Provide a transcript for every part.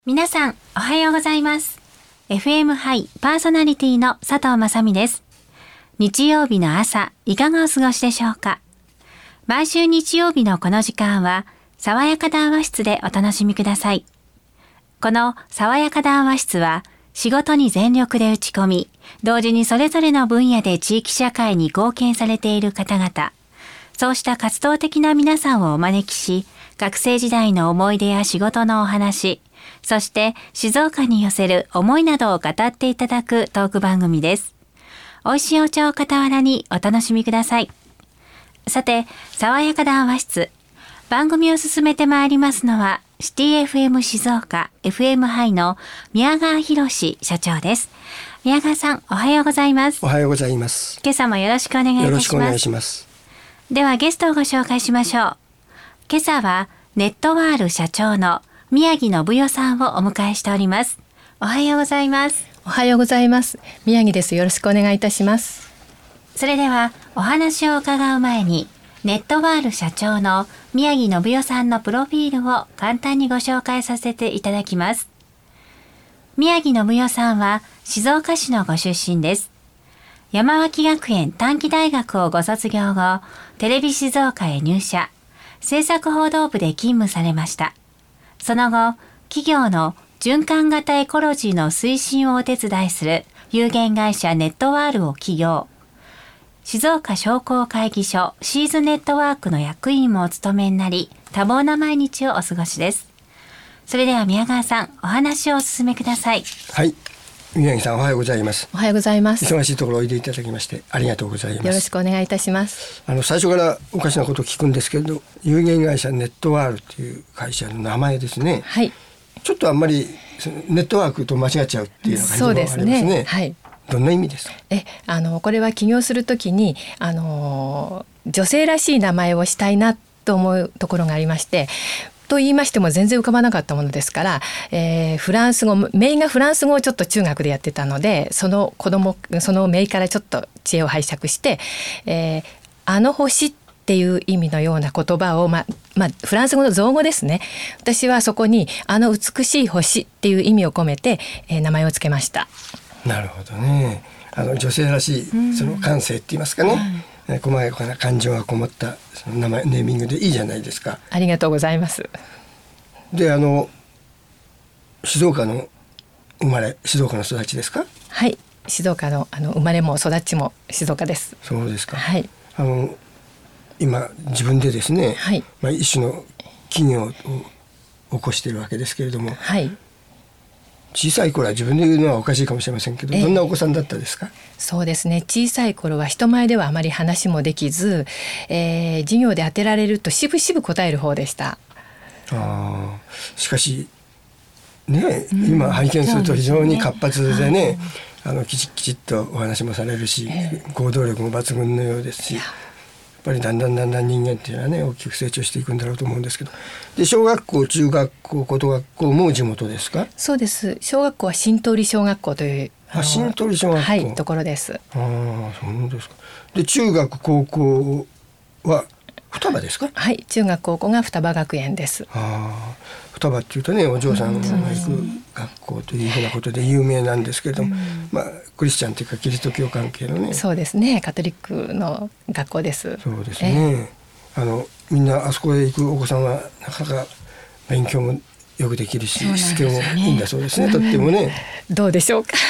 皆さんおはようございます。 FM ハイパーソナリティの佐藤雅美です。日曜日の朝いかがお過ごしでしょうか。毎週日曜日のこの時間は爽やか談話室でお楽しみください。この爽やか談話室は仕事に全力で打ち込み、同時にそれぞれの分野で地域社会に貢献されている方々、そうした活動的な皆さんをお招きし、学生時代の思い出や仕事のお話、そして静岡に寄せる思いなどを語っていただくトーク番組です。美味しいお茶を傍らにお楽しみください。さて、爽やか談話室、番組を進めてまいりますのはシティ FM 静岡 FM ハイの宮川博社長です。宮川さん、おはようございます。 おはようございます。 今朝もよろしくお願いいたします。 よろしくお願いします。 ではゲストをご紹介しましょう。今朝はネットワール社長の宮城信代さんをお迎えしております。おはようございます。 おはようございます。宮城です。よろしくお願いいたします。 それではお話を伺う前に、ネットワール社長の宮城信代さんのプロフィールを簡単にご紹介させていただきます。宮城信代さんは静岡市のご出身です。山脇学園短期大学をご卒業後、テレビ静岡へ入社、制作報道部で勤務されました。その後、企業の循環型エコロジーの推進をお手伝いする有限会社ネットワールを起業。静岡商工会議所シーズネットワークの役員もお務めになり、多忙な毎日をお過ごしです。それでは宮川さん、お話をお進めください。 はい、宮城さん、おはようございます。 おはようございます。 忙しいところおいでいただきましてありがとうございます。 よろしくお願いいたします。 最初からおかしなことを聞くんですけれど、有限会社ネットワールという会社の名前ですね。 はい。 ちょっとあんまりネットワークと間違っちゃうっていうような感じもありますね。 そうですね。はい。 どんな意味ですか。 これは起業するときに女性らしい名前をしたいなと思うところがありまして、と言いましても全然浮かばなかったものですから、フランス語、姪がフランス語をちょっと中学でやってたので、その姪からちょっと知恵を拝借して、あの星っていう意味のような言葉を、フランス語の造語ですね。私はそこにあの美しい星っていう意味を込めて、名前をつけました。 なるほどね。女性らしいその感性って言いますかね、細やかな感情がこもったその名前、ネーミングでいいじゃないですか。 ありがとうございます。 で、静岡の生まれ、静岡の育ちですか。 はい、静岡の生まれも育ちも静岡です。 そうですか。 はい。 今自分でですね、 はい、 一種の企業を起こしているわけですけれども、 はい、 小さい頃は自分で言うのはおかしいかもしれませんけど、どんなお子さんだったですか。 そうですね、小さい頃は人前ではあまり話もできず、授業で当てられるとしぶしぶ答える方でした。 しかしね、今拝見すると非常に活発でね、きちっとお話もされるし、行動力も抜群のようですし、やっぱりだんだん人間っていうのはね、大きく成長していくんだろうと思うんですけど。で、小学校、中学校、高等学校も地元ですか。 そうです。小学校は新通り小学校という新通り小学校、 はい、ところです。 そうですか。で、中学高校は双葉ですか。 はい、中学高校が双葉学園です。 双葉っていうとね、お嬢さんが行く学校というふうなことで有名なんですけれども、クリスチャンというかキリスト教関係のね。 そうですね、カトリックの学校です。 そうですね。みんなあそこへ行くお子さんはなかなか勉強もよくできるし、しつけもいいんだそうですね。とってもね。 どうでしょうか。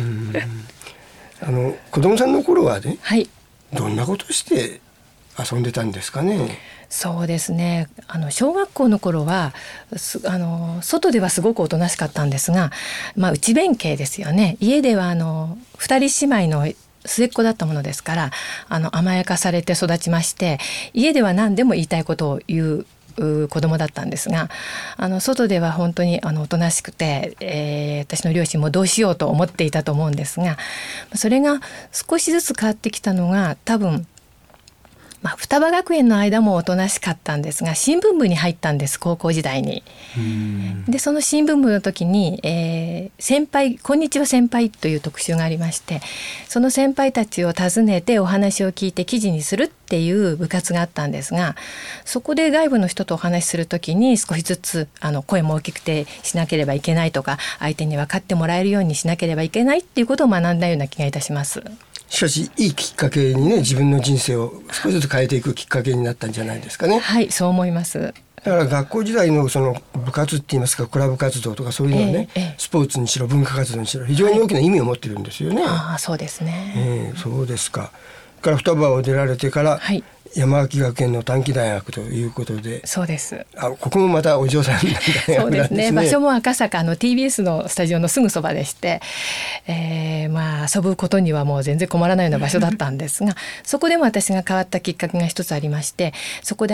子供さんの頃はね、 はい、 どんなことして遊んでたんですかね。 そうですね、小学校の頃は外ではすごくおとなしかったんですが、内弁慶ですよね。家では二人姉妹の末っ子だったものですから、甘やかされて育ちまして、家では何でも言いたいことを言う子供だったんですが、外では本当におとなしくて、私の両親もどうしようと思っていたと思うんですが、それが少しずつ変わってきたのが多分双葉学園の間もおとなしかったんですが、新聞部に入ったんです、高校時代に。でその新聞部の時に、 先輩こんにちは先輩という特集がありまして、その先輩たちを訪ねてお話を聞いて記事にするっていう部活があったんですが、そこで外部の人とお話しするときに少しずつ声も大きくてしなければいけないとか、相手に分かってもらえるようにしなければいけないっていうことを学んだような気がいたします。 しかしいいきっかけにね、自分の人生を少しずつ変えていくきっかけになったんじゃないですかね。 はい、そう思います。 だから学校時代のその部活って言いますか、クラブ活動とかそういうのはね、スポーツにしろ文化活動にしろ非常に大きな意味を持ってるんですよね。 そうですね。 そうですか。から双葉を出られてから、山脇学園の短期大学ということで。 そうです。 ここもまたお嬢さんの大学なんですね。 そうですね。場所も赤坂TBS のスタジオのすぐそばでして、遊ぶことにはもう全然困らないような場所だったんですがそこでも私が変わったきっかけが一つありまして、そこで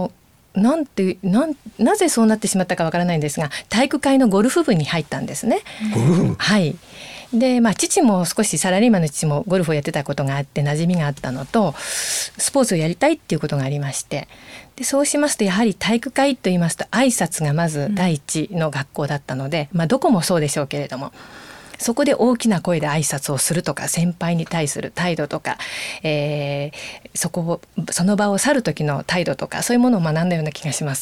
なぜそうなってしまったかわからないんですが、体育会のゴルフ部に入ったんですね。 ゴルフ部。 はい。で父も少しサラリーマンの父もゴルフをやってたことがあって馴染みがあったのと、スポーツをやりたいっていうことがありまして、でそうしますとやはり体育会といいますと挨拶がまず第一の学校だったので、どこもそうでしょうけれども、そこで大きな声で挨拶をするとか、先輩に対する態度とか、その場を去る時の態度とか、そういうものを学んだような気がします。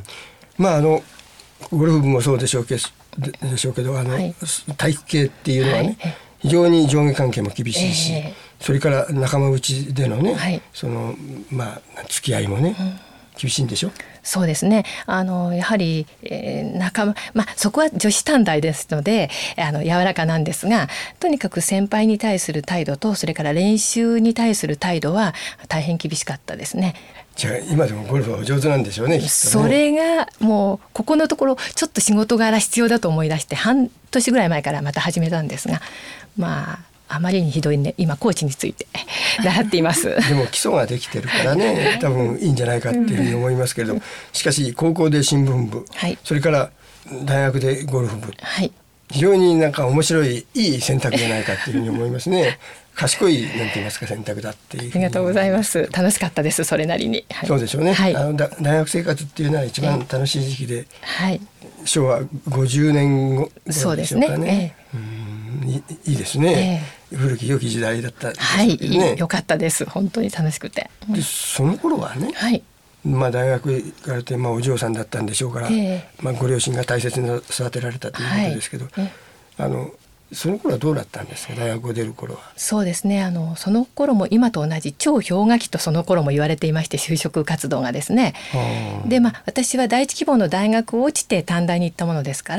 ゴルフ部もそうでしょうけど体育系っていうのはね、非常に上下関係も厳しいし、それから仲間内でのね、付き合いもね、厳しいんでしょ。 そうですね。やはり、仲間、そこは女子短大ですので柔らかなんですが、とにかく先輩に対する態度と、それから練習に対する態度は大変厳しかったですね。 じゃあ今でもゴルフはお上手なんでしょうね、きっとね。 それがもうここのところちょっと仕事柄必要だと思い出して、半年ぐらい前からまた始めたんですが、あまりにひどいね、今コーチについて習っていますでも基礎ができてるからね、多分いいんじゃないかっていうふうに思いますけれども、しかし高校で新聞部、それから大学でゴルフ部、非常になんか面白いいい選択じゃないかっていうふうに思いますね。賢いなんて言いますか、選択だっていう。 ありがとうございます。楽しかったです、それなりに。 そうでしょうね。大学生活っていうのは一番楽しい時期で、昭和50年後でしょうかね。そうですね。いいですね。古き良き時代だったですね。 良かったです。本当に楽しくて。 でその頃はね、大学行かれて、お嬢さんだったんでしょうから、ご両親が大切に育てられたということですけど、その頃はどうだったんですか、大学を出る頃は。 そうですね。その頃も今と同じ超氷河期とその頃も言われていまして、就職活動がですね。で私は第一希望の大学を落ちて短大に行ったものですから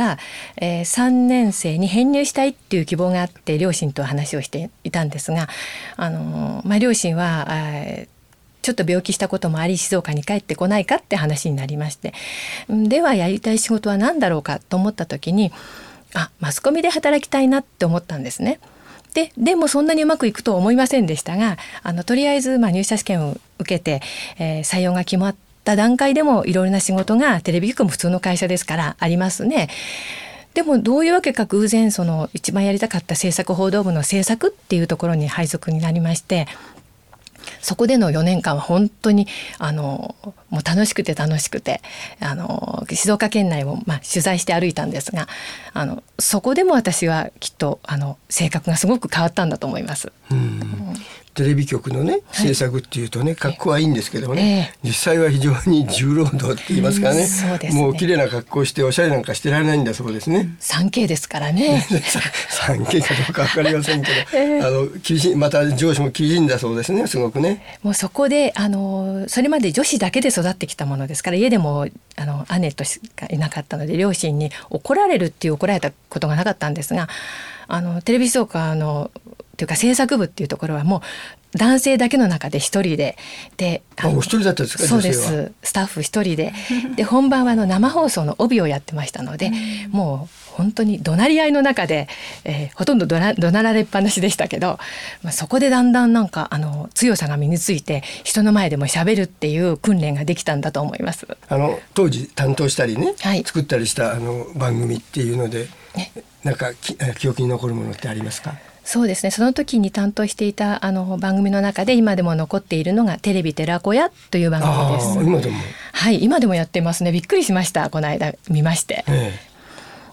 、3年生に編入したいっていう希望があって両親と話をしていたんですが、両親はちょっと病気したこともあり静岡に帰ってこないかって話になりまして、ではやりたい仕事は何だろうかと思った時に、マスコミで働きたいなって思ったんですね。でもそんなにうまくいくとは思いませんでしたが、とりあえず入社試験を受けて、採用が決まった段階でもいろいろな仕事がテレビ局も普通の会社ですからありますね。でもどういうわけか偶然その一番やりたかった制作報道部の制作っていうところに配属になりまして、そこでの4年間は本当にもう楽しくて静岡県内を取材して歩いたんですが、そこでも私はきっと性格がすごく変わったんだと思います。 テレビ局のね制作っていうとね、格好はいいんですけどもね、実際は非常に重労働って言いますからね、もう綺麗な格好しておしゃれなんかしてられないんだそうですね。 3K ですからね 3K かどうか分かりませんけど、厳しい、また上司も厳しいんだそうですね、すごくね。 もうそこでそれまで女子だけで育ってきたものですから、家でも姉としかいなかったので両親に怒られられたことがなかったんですが、テレビ静岡のというか制作部っていうところはもう男性だけの中で一人で、 お一人だったんですか。 そうです。スタッフ一人で本番は生放送の帯をやってましたので、もう本当に怒鳴り合いの中で、ほとんど怒鳴られっぱなしでしたけど、そこでだんだん強さが身について人の前でも喋るっていう訓練ができたんだと思います。 当時担当したりね、作ったりした番組っていうので、なんか記憶に残るものってありますか。 そうですね。その時に担当していた番組の中で今でも残っているのがテレビ寺子屋という番組です。 今でも。 はい、今でもやってますね。びっくりしました。この間見まして。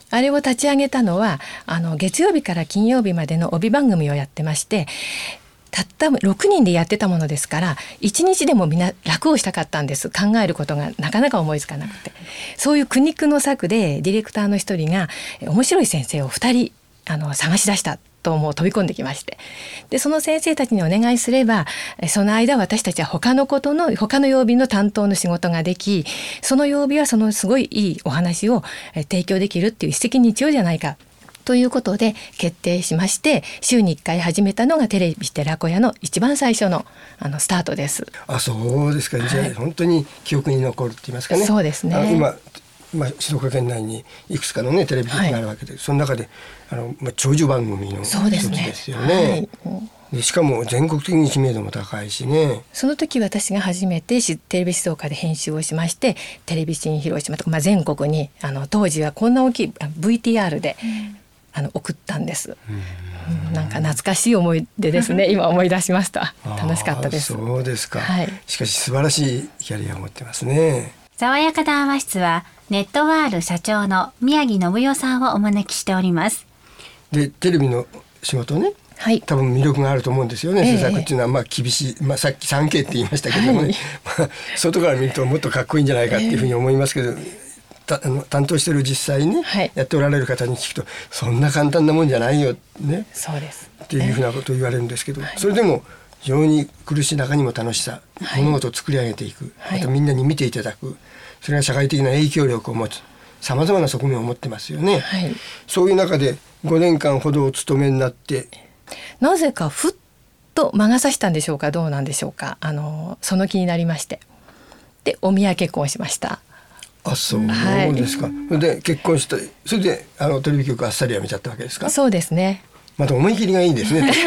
あれを立ち上げたのは月曜日から金曜日までの帯番組をやってまして、たった6人でやってたものですから、1日でもみんな楽をしたかったんです。考えることがなかなか思いつかなくて、そういう苦肉の策でディレクターの一人が面白い先生を2人探し出したともう飛び込んできまして、でその先生たちにお願いすれば、その間私たちは他の曜日の担当の仕事ができ、その曜日はそのすごいいいお話を提供できるっていう一石二鳥じゃないかということで決定しまして、週に1回始めたのがテレビ寺子屋の一番最初のスタートです。 そうですか。じゃあ本当に記憶に残るって言いますかね。 そうですね。 今静岡県内にいくつかのねテレビ局があるわけで、その中で長寿番組の一つですよね。でしかも全国的に知名度も高いしね。 その時私が初めてテレビ静岡で編集をしまして、テレビ新広島とか、全国に当時はこんな大きい VTR で送ったんです。なんか懐かしい思い出ですね。今思い出しました。楽しかったです。 そうですか。しかし素晴らしいキャリアを持ってますね。 爽やか談話室はネットワール社長の宮城信代さんをお招きしております。 でテレビの仕事ね、多分魅力があると思うんですよね。制作っていうのは厳しい、さっき 3K って言いましたけどもね、外から見るともっとかっこいいんじゃないかっていうふうに思いますけど、担当してる実際にやっておられる方に聞くと、そんな簡単なもんじゃないよね、 そうです、 っていうふうなことを言われるんですけど、それでも非常に苦しい中にも楽しさ、物事を作り上げていく、またみんなに見ていただく、それが社会的な影響力を持つ、さまざまな側面を持ってますよね。そういう中で5年間ほどお勤めになって、 なぜかふっと魔が差したんでしょうか、どうなんでしょうか、その気になりまして、でお見合い結婚しました。 そうですか。で結婚して、それでテレビ局あっさり辞めちゃったわけですか。 そうですね。 また思い切りがいいんですね。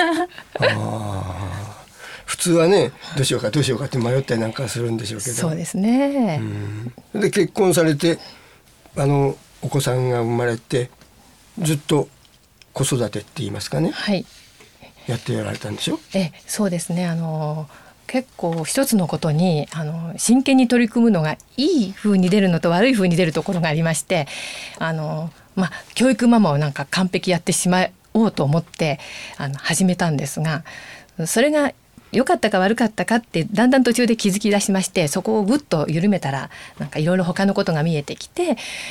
普通はね、どうしようかって迷ったりなんかするんでしょうけど。 そうですね。 で結婚されてお子さんが生まれて、ずっと子育てって言いますかね、やってやられたんでしょ。 そうですね。結構一つのことに真剣に取り組むのがいい風に出るのと悪い風に出るところがありまして、教育ママをなんか完璧やってしまおうと思って始めたんですが、それが良かったか悪かったかってだんだん途中で気づき出しまして、そこをぐっと緩めたらなんかいろいろ他のことが見えてきて、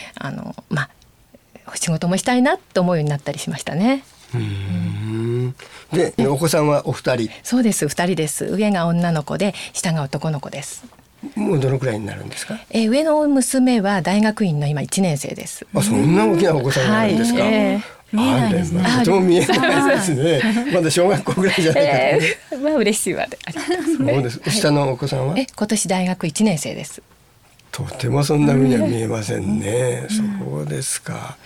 仕事もしたいなと思うようになったりしましたね。 でお子さんはお二人。 そうです、2人です。上が女の子で下が男の子です。 もうどのくらいになるんですか。 上の娘は大学院の今1年生です。 そんな大きなお子さんがあるんですか。 見えないですね。 とても見えないですね。まだ小学校ぐらいじゃないかと。 嬉しいわでありますね。 そうです。下のお子さんは今年大学1年生です。 とてもそんな風には見えませんね。そうですか。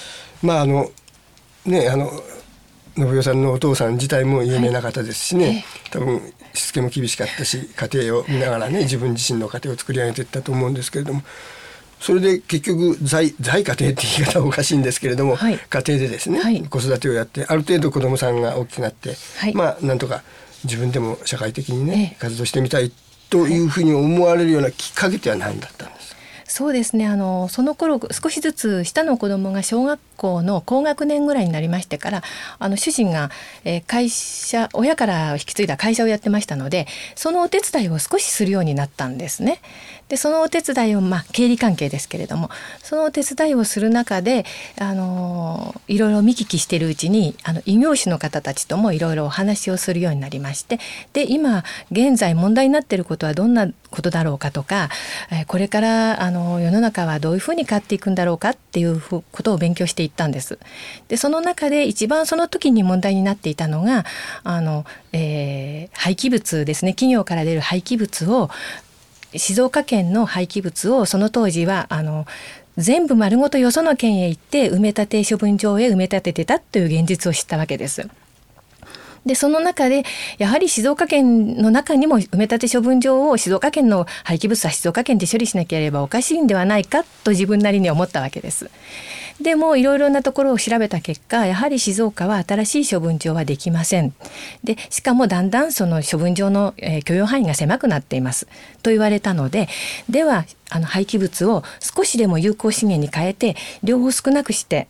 信代さんのお父さん自体も有名な方ですしね、多分しつけも厳しかったし、家庭を見ながらね、自分自身の家庭を作り上げていったと思うんですけれども、それで結局在家庭って言い方はおかしいんですけれども、家庭でですね、子育てをやって、ある程度子どもさんが大きくなって、なんとか自分でも社会的にね、活動してみたいというふうに思われるようなきっかけっては何だったんですか。 そうですね。その頃少しずつ下の子供が小学校の高学年ぐらいになりましてから、主人が、親から引き継いだ会社をやってましたので、そのお手伝いを少しするようになったんですね。でそのお手伝いを経理関係ですけれども、そのお手伝いをする中でいろいろ見聞きしているうちに異業種の方たちともいろいろお話をするようになりまして、で今現在問題になっていることはどんなことだろうかとか、これから世の中はどういうふうに変わっていくんだろうかっていうことを勉強していったんです。でその中で一番その時に問題になっていたのが廃棄物ですね。企業から出る廃棄物を、静岡県の廃棄物をその当時は全部丸ごとよその県へ行って埋め立て処分場へ埋め立ててたという現実を知ったわけです。 でその中でやはり静岡県の中にも埋め立て処分場を静岡県の廃棄物は静岡県で処理しなければおかしいんではないかと自分なりに思ったわけです。でもいろいろなところを調べた結果、やはり静岡は新しい処分場はできません。でしかもだんだんその処分場の許容範囲が狭くなっていますと言われたので、では廃棄物を少しでも有効資源に変えて量を少なくして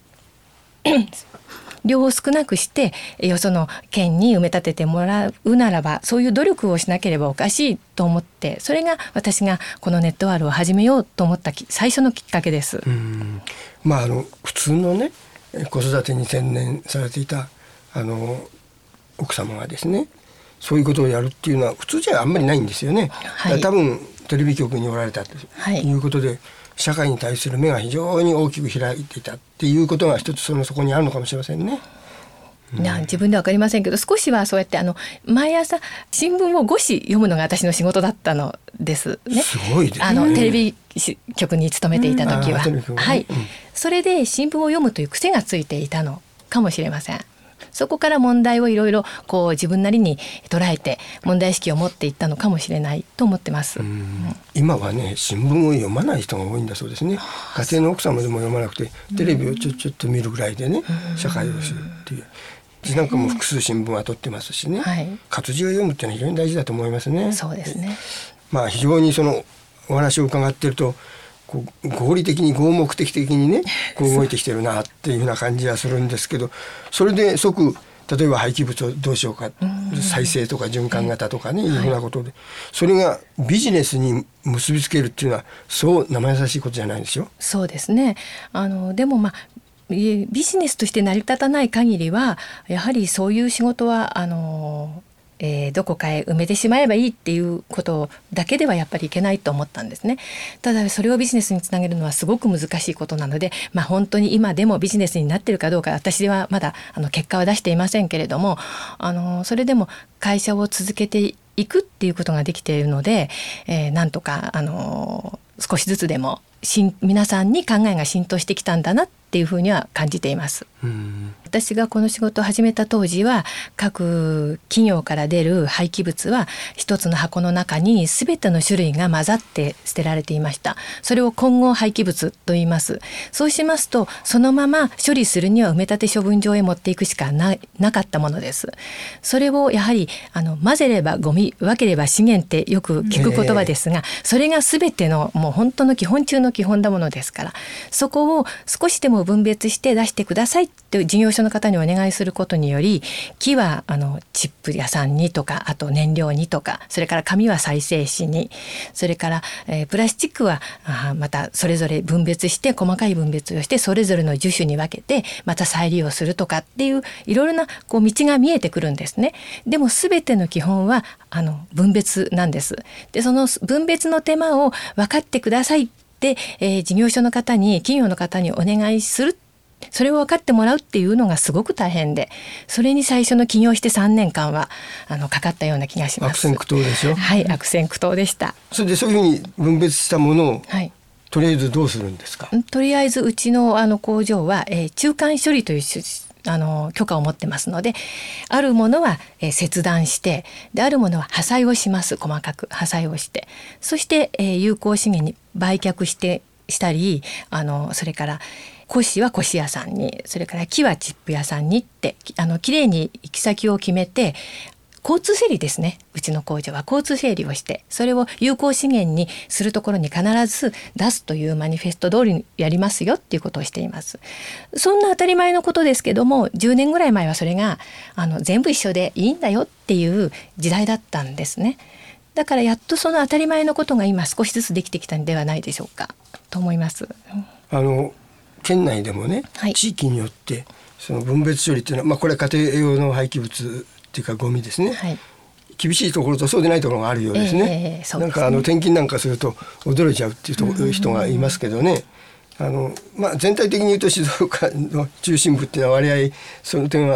よその県に埋め立ててもらうならば、そういう努力をしなければおかしいと思って、それが私がこのネットワールを始めようと思った最初のきっかけです。 普通のね子育てに専念されていた奥様がですね、そういうことをやるっていうのは普通じゃあんまりないんですよね。多分テレビ局におられたということで、社会に対する目が非常に大きく開いていたっていうことが一つそこにあるのかもしれませんね。 自分では分かりませんけど、少しはそうやって毎朝新聞を5紙読むのが私の仕事だったのですね。 すごいですね。 テレビ局に勤めていた時は、それで新聞を読むという癖がついていたのかもしれません。そこから問題をいろいろ自分なりに捉えて問題意識を持っていったのかもしれないと思ってます。 今はね新聞を読まない人が多いんだそうですね。家庭の奥様でも読まなくてテレビをちょっと見るぐらいでね、社会をするっていう。うちなんかも複数新聞は取ってますしね、活字を読むっていうのは非常に大事だと思いますね。 そうですね。 非常にお話を伺っていると合理的に合目的的にね動いてきてるなっていうような感じはするんですけど、それで即例えば廃棄物をどうしようか、再生とか循環型とかね、いうふうなことでそれがビジネスに結びつけるっていうのはそう生優しいことじゃないですよ。 そうですね。でもビジネスとして成り立たない限りはやはりそういう仕事はどこかへ埋めてしまえばいいっていうことだけではやっぱりいけないと思ったんですね。ただそれをビジネスにつなげるのはすごく難しいことなので、本当に今でもビジネスになっているかどうか私はまだ結果は出していませんけれども、それでも会社を続けていくっていうことができているので、なんとか少しずつでも皆さんに考えが浸透してきたんだなっていうふうには感じています。私がこの仕事を始めた当時は各企業から出る廃棄物は一つの箱の中に全ての種類が混ざって捨てられていました。それを混合廃棄物と言います。そうしますとそのまま処理するには埋め立て処分場へ持っていくしかなかったものです。それをやはり混ぜればゴミ、分ければ資源ってよく聞く言葉ですが、それが全てのもう本当の基本中の基本だものですから、そこを少しでも分別して出してくださいと事業所の方にお願いすることにより、木はチップ屋さんにとか、あと燃料にとか、それから紙は再生紙に、それから、プラスチックはまたそれぞれ分別して細かい分別をしてそれぞれの樹種に分けてまた再利用するとかっていういろいろな道が見えてくるんですね。でも全ての基本は分別なんです。でその分別の手間を分かってくださいで、事業所の方に企業の方にお願いする、それを分かってもらうっていうのがすごく大変で、それに最初の起業して3年間はかかったような気がします。 悪戦苦闘でしょ。 はい、悪戦苦闘でした。 それでそういうふうに分別したものを、とりあえずどうするんですか。 とりあえずうちの工場は、中間処理という許可を持ってますので、あるものは、切断して、であるものは破砕をします。細かく破砕をして、そして、有効資源に売却したり、それから古紙は古紙屋さんに、それから木はチップ屋さんにってきれいに行き先を決めて、交通整理ですね。うちの工場は交通整理をして、それを有効資源にするところに必ず出すというマニフェスト通りにやりますよっていうことをしています。そんな当たり前のことですけども、10年ぐらい前はそれが全部一緒でいいんだよっていう時代だったんですね。だからやっとその当たり前のことが今少しずつできてきたんではないでしょうかと思います。 県内でもね、地域によってその分別処理っていうのは、これは家庭用の廃棄物っていうかゴミですね、厳しいところとそうでないところがあるようですね。なんか転勤なんかすると驚いちゃうっていう人がいますけどね。全体的に言うと静岡の中心部っていうのは割合その点は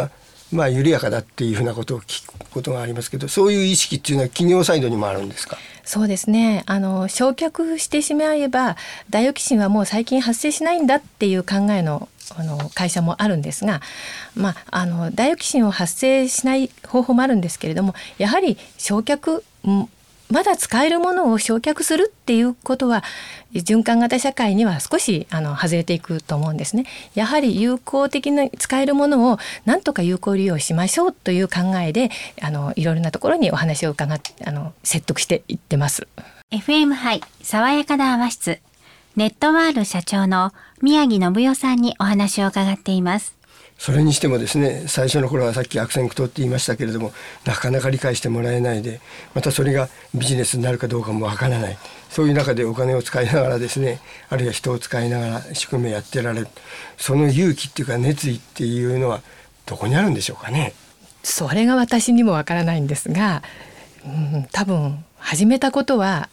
まあ緩やかだっていうふうなことを聞くことがありますけど、そういう意識っていうのは企業サイドにもあるんですか？ そうですね、焼却してしまえばダイオキシンはもう最近発生しないんだっていう考えの会社もあるんですが、ダイオキシンを発生しない方法もあるんですけれども、やはり焼却、まだ使えるものを焼却するっていうことは循環型社会には少し外れていくと思うんですね。やはり有効的な使えるものをなんとか有効利用しましょうという考えでいろいろなところにお話を伺って説得していってます。 FM 杯爽やかな泡室、ネットワール社長の宮城信代さんにお話を伺っています。 それにしてもですね、最初の頃はさっき悪戦苦闘って言いましたけれども、なかなか理解してもらえないで、またそれがビジネスになるかどうかもわからない、そういう中でお金を使いながらですね、あるいは人を使いながら一生懸命やってられる、その勇気っていうか熱意っていうのはどこにあるんでしょうかね。 それが私にもわからないんですが、多分始めたことは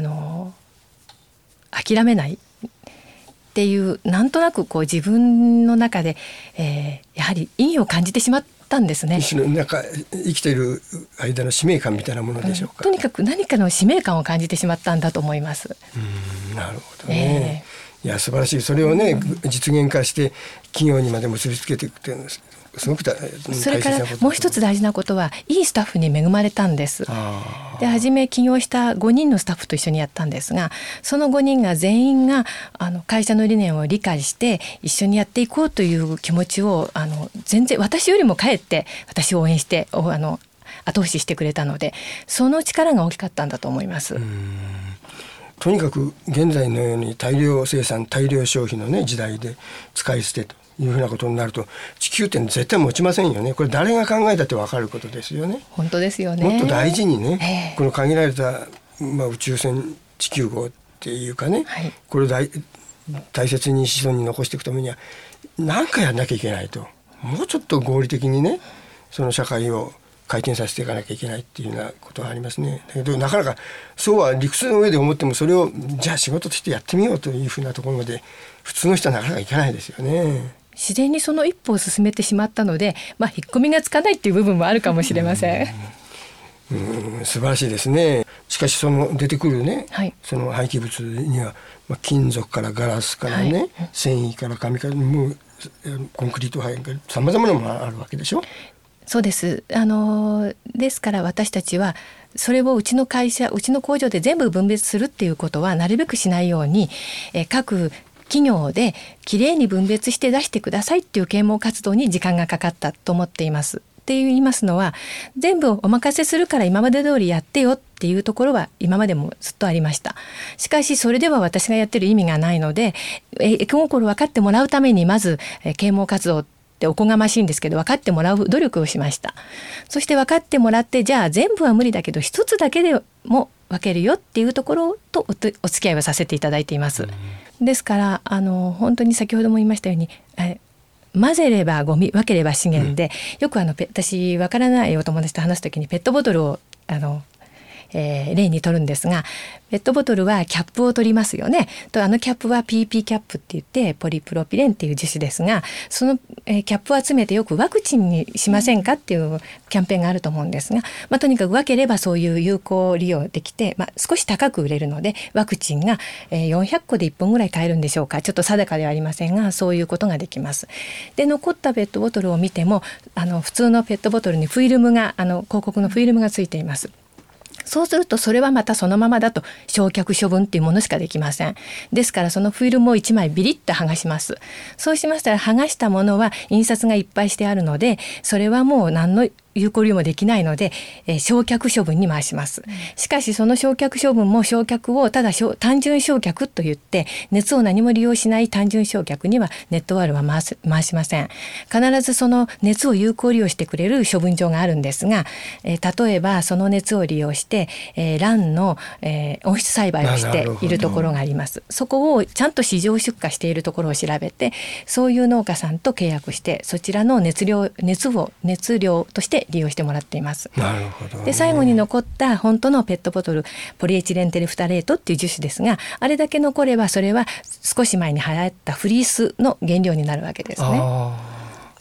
諦めないっていうなんとなく自分の中で、やはり意義を感じてしまったんですね。 なんか生きている間の使命感みたいなものでしょうか。 とにかく何かの使命感を感じてしまったんだと思います。 なるほどね、いや素晴らしい。それをね、実現化して企業にまで結びつけていくっていうのはすごく大切なこと。 それからもう一つ大事なことは、いいスタッフに恵まれたんです。で初め起業した5人のスタッフと一緒にやったんですが、その5人が全員が会社の理念を理解して一緒にやっていこうという気持ちを全然私よりもかえって私を応援して後押ししてくれたので、その力が大きかったんだと思います。 とにかく現在のように大量生産大量消費の、時代で使い捨てというふうなことになると、地球って絶対持ちませんよね。これ誰が考えたって分かることですよね。 本当ですよね。 もっと大事にね、この限られた、宇宙船地球号っていうかね、これを大切に子孫に残していくためには何かやんなきゃいけないと、もうちょっと合理的にね、その社会を回転させていかなきゃいけないっていうようなことがありますね。だけどなかなかそうは理屈の上で思っても、それをじゃあ仕事としてやってみようというふうなところまで普通の人はなかなかいかないですよね。 自然にその一歩を進めてしまったので、引っ込みがつかないっていう部分もあるかもしれません。 素晴らしいですね。しかしその出てくるね、その廃棄物には、金属からガラスからね、繊維から紙からもうコンクリート廃からさまざまなものがあるわけでしょ。 そうです。ですから私たちはそれをうちの会社、うちの工場で全部分別するっていうことはなるべくしないように、各企業できれいに分別して出してくださいっていう啓蒙活動に時間がかかったと思っています。って言いますのは、全部お任せするから今まで通りやってよっていうところは今までもずっとありました。しかしそれでは私がやってる意味がないので、絵心分かってもらうためにまず啓蒙活動っておこがましいんですけど分かってもらう努力をしました。そして分かってもらって、じゃあ全部は無理だけど一つだけでも分けるよっていうところとお付き合いをさせていただいています。ですから本当に先ほども言いましたように、混ぜればゴミ、分ければ資源で、よく私わからないお友達と話すときにペットボトルを例にとるんですが、ペットボトルはキャップを取りますよね。とキャップは PP キャップって言ってポリプロピレンっていう樹脂ですが、その、キャップを集めてよくワクチンにしませんかっていうキャンペーンがあると思うんですが、とにかく分ければそういう有効利用できて、少し高く売れるので、ワクチンが400個で1本ぐらい買えるんでしょうか。ちょっと定かではありませんが、そういうことができます。で残ったペットボトルを見ても普通のペットボトルにフィルムが広告のフィルムがついています。そうするとそれはまたそのままだと焼却処分っていうものしかできません。ですからそのフィルムを1枚ビリッと剥がします。そうしましたら剥がしたものは印刷がいっぱいしてあるので、それはもう何の有効利用もできないので、焼却処分に回します。しかしその焼却処分も焼却をただ単純焼却といって、熱を何も利用しない単純焼却にはネットワールは回しません。必ずその熱を有効利用してくれる処分場があるんですが、例えばその熱を利用して卵の、温室栽培をしているところがあります。そこをちゃんと市場出荷しているところを調べて、そういう農家さんと契約して、そちらの熱量として利用してもらっています。 なるほどね。 で最後に残った本当のペットボトル、ポリエチレンテルフタレートっていう樹脂ですが、あれだけ残ればそれは少し前に流行ったフリースの原料になるわけですね。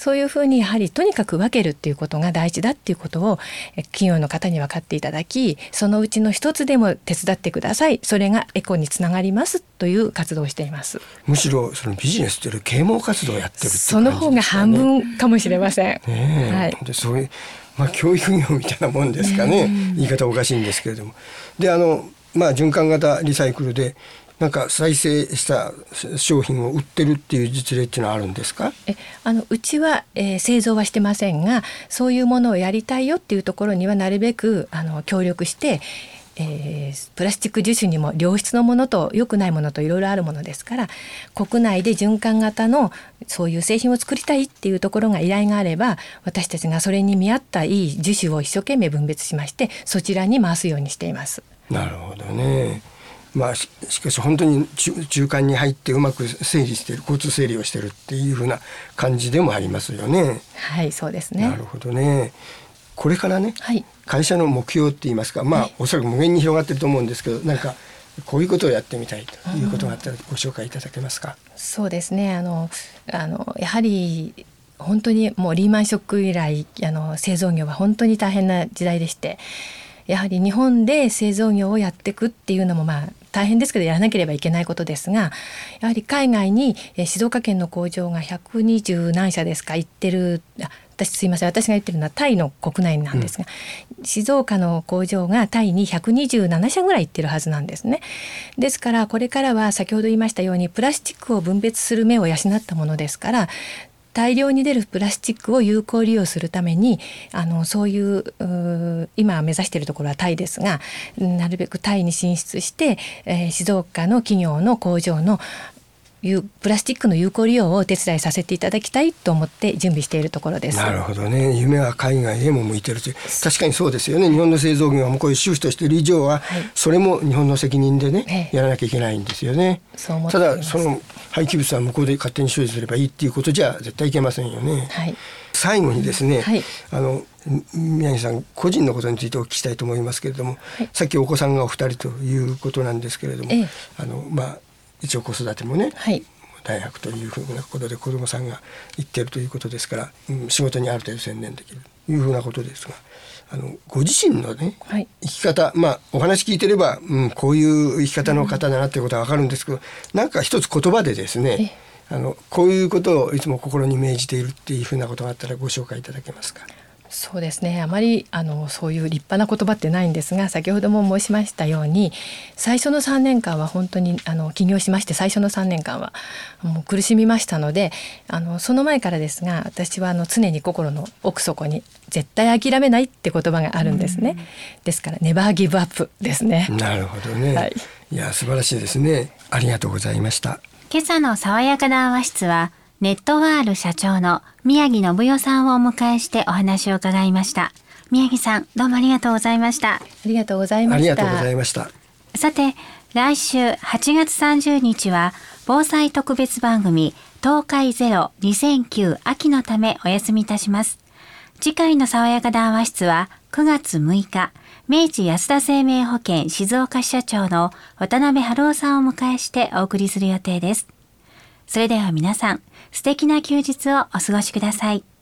そういうふうにやはりとにかく分けるっていうことが大事だっていうことを企業の方に分かっていただき、そのうちの一つでも手伝ってください、それがエコにつながりますという活動をしています。 むしろそのビジネスというより啓蒙活動をやってるっていう感じですかね。 その方が半分かもしれません。 はい、でそういう、教育業みたいなもんですかね、言い方おかしいんですけれども。で循環型リサイクルでなんか再生した商品を売ってるっていう実例っていうのはあるんですか？ うちは、製造はしてませんが、そういうものをやりたいよっていうところにはなるべく協力して、プラスチック樹脂にも良質のものと良くないものといろいろあるものですから、国内で循環型のそういう製品を作りたいっていうところが依頼があれば、私たちがそれに見合ったいい樹脂を一生懸命分別しまして、そちらに回すようにしています。 なるほどね。しかし本当に中間に入ってうまく整理している、交通整理をしているっていう風な感じでもありますよね。 はい、そうですね。 なるほどね。これからね、 はい、 会社の目標って言いますか、おそらく無限に広がっていると思うんですけど、なんかこういうことをやってみたいということがあったらご紹介いただけますか？ そうですね。やはり本当にもうリーマンショック以来製造業は本当に大変な時代でして、やはり日本で製造業をやっていくっていうのも大変ですけどやらなければいけないことですが、やはり海外に静岡県の工場が120何社ですか行ってる。すいません、私が言ってるのはタイの国内なんですが、静岡の工場がタイに127社ぐらい行ってるはずなんですね。ですからこれからは先ほど言いましたようにプラスチックを分別する目を養ったものですから、大量に出るプラスチックを有効利用するためにそういう今目指しているところはタイですが、なるべくタイに進出して、静岡の企業の工場のプラスチックの有効利用をお手伝いさせていただきたいと思って準備しているところです。 なるほどね。夢は海外へも向いているという。確かにそうですよね。日本の製造業はもうこういう収支としている以上は、それも日本の責任でね、やらなきゃいけないんですよね。 そう思っています。 ただその廃棄物は向こうで勝手に処理すればいいっていうことじゃ絶対いけませんよね。最後にですね、宮城さん個人のことについてお聞きしたいと思いますけれども、さっきお子さんがお二人ということなんですけれども、一応子育てもね、大学というふうなことで子どもさんが行っているということですから、仕事にある程度専念できるというふうなことですが、ご自身のね、生き方、お話聞いてれば、こういう生き方の方だなということは分かるんですけど、なんか一つ言葉でですね、こういうことをいつも心に銘じているっていうふうなことがあったらご紹介いただけますか？ そうですね。あまりそういう立派な言葉ってないんですが、先ほども申しましたように、最初の3年間は本当に起業しまして、最初の3年間はもう苦しみましたので、その前からですが、私は常に心の奥底に絶対諦めないって言葉があるんですね。ですからネバーギブアップですね。 なるほどね。いや素晴らしいですね。ありがとうございました。 今朝の爽やか談話室はネットワール社長の宮城信代さんをお迎えしてお話を伺いました。宮城さん、どうもありがとうございました。 ありがとうございました。 ありがとうございました。 さて、来週8月30日は防災特別番組東海ゼロ2009秋のためお休みいたします。次回の爽やか談話室は9月6日、明治安田生命保険静岡支社長の渡辺春夫さんをお迎えしてお送りする予定です。それでは皆さん、素敵な休日をお過ごしください。